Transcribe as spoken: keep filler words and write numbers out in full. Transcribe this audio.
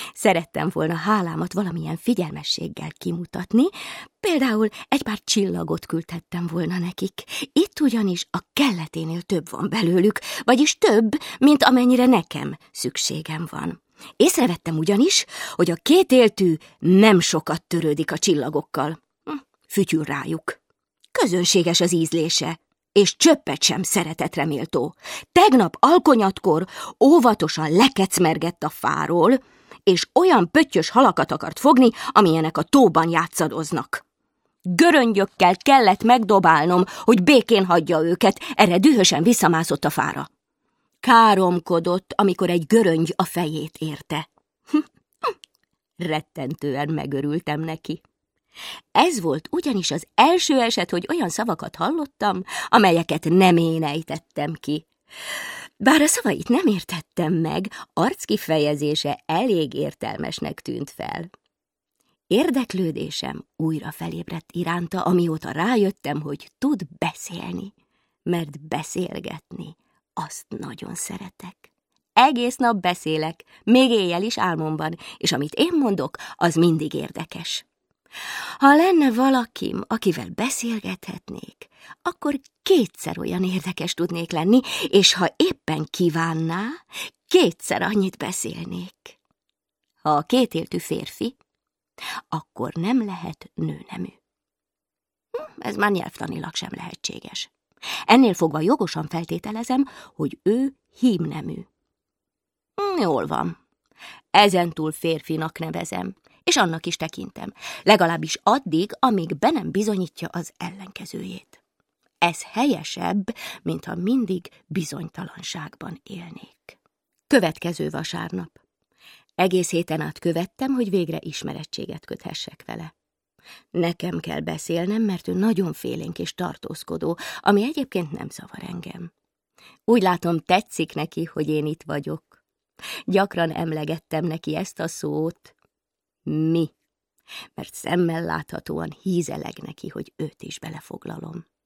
Szerettem volna hálámat valamilyen figyelmességgel kimutatni, például egy pár csillagot küldhettem volna nekik. Itt ugyanis a kelleténél több van belőlük, vagyis több, mint amennyire nekem szükségem van. Észrevettem ugyanis, hogy a kétéltű nem sokat törődik a csillagokkal. Fütyül rájuk. Közönséges az ízlése, és csöppet sem szeretetre méltó. Tegnap alkonyatkor óvatosan lekecmergett a fáról, és olyan pöttyös halakat akart fogni, amilyenek a tóban játszadoznak. Göröngyökkel kellett megdobálnom, hogy békén hagyja őket, erre dühösen visszamászott a fára. Káromkodott, amikor egy göröngy a fejét érte. Rettentően megörültem neki. Ez volt ugyanis az első eset, hogy olyan szavakat hallottam, amelyeket nem én ejtettem ki. Bár a szavait nem értettem meg, arckifejezése elég értelmesnek tűnt fel. Érdeklődésem újra felébredt iránta, amióta rájöttem, hogy tud beszélni, mert beszélgetni azt nagyon szeretek. Egész nap beszélek, még éjjel is álmomban, és amit én mondok, az mindig érdekes. Ha lenne valakim, akivel beszélgethetnék, akkor kétszer olyan érdekes tudnék lenni, és ha éppen kívánná, kétszer annyit beszélnék. Ha a kétéltű férfi, akkor nem lehet nőnemű. Ez már nyelvtanilag sem lehetséges. Ennél fogva jogosan feltételezem, hogy ő hímnemű. Jól van. Ezentúl férfinak nevezem, és annak is tekintem, legalábbis addig, amíg be nem bizonyítja az ellenkezőjét. Ez helyesebb, mintha mindig bizonytalanságban élnék. Következő vasárnap. Egész héten át követtem, hogy végre ismerettséget köthessek vele. Nekem kell beszélnem, mert ő nagyon félénk és tartózkodó, ami egyébként nem zavar engem. Úgy látom, tetszik neki, hogy én itt vagyok. Gyakran emlegettem neki ezt a szót, mi, mert szemmel láthatóan hízeleg neki, hogy őt is belefoglalom.